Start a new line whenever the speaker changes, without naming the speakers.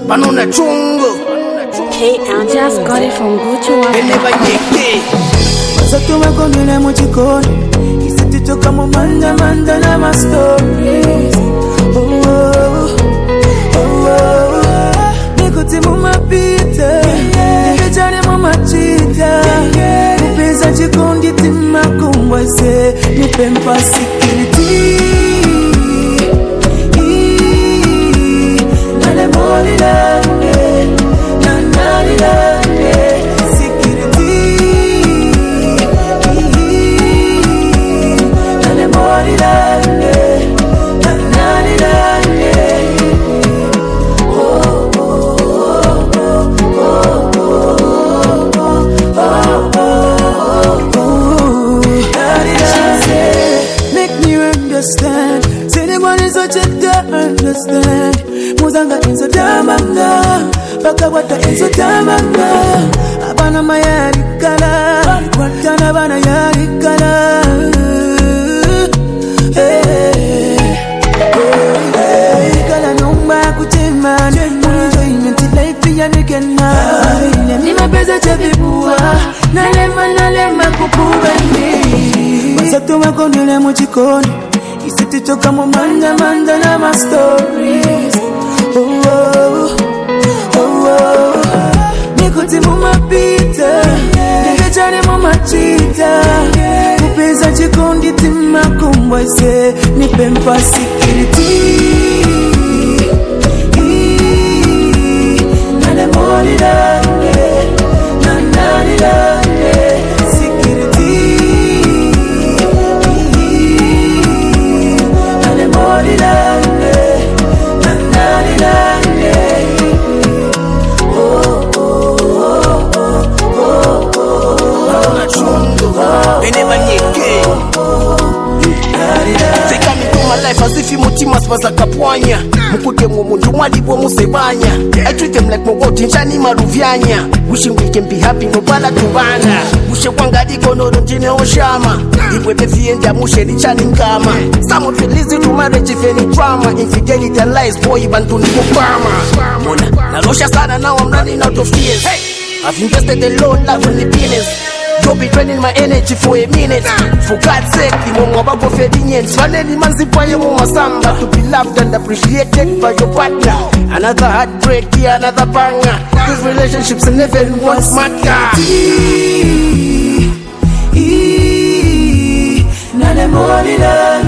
Banana chungo.
KL just got it from Gucci One.
Never yeke.
Zato wakonele muchikoni. Isititoka mu manda na my stories. Nikuti mu mapita. Nikijane mu machita. Upeza chikondi tima kumbwase. Nipempa security. Nale mori lande. Nale lande. Security. Nale mori lande. Nale lande. Make me understand. Say the one is such a understand. Muzanga inso damanga. Baka wata inso damanga. Abana mayari kala. Watana bana yari kala. Kala numba kuchema. Enjoyment life ya nikena. Nima pesa chavibuwa. Nalema kupuga ni. Zato wakonele muchikoni. Isititoka mu manda na my stories. Nikuti mu mapita. Nikijane mu machita. Upeza chikondi tima kumbwase. Nipempa security. Nale mori lande. Nale lande. Security. Nale mori lande. Nale lande.
Banana chungo. Never yeke. They come into my life as if mutima spaza kapwanya. Mukute mu mundu mwali bo musebanya. I treat them like mugoti njani maruvyanya. Wishing we can be happy no bala tubana. Ushe kwanga diko no ndine oshama. Ibwe befienda mushe lichani ngama. Some felizi to marriage if any drama. Infidelity and lies boy bantu ni mupama. Mona nalosha sana now I'm running out of tears. I've invested a lot love in the business. Don't be draining my energy for a minute. For God's sake, the mama bago fedinians. Finally, manzi paye mama samba to be loved and appreciated by your partner. Another heartbreak, yeah, another banger. These relationships never once matter.
Nale mori lande.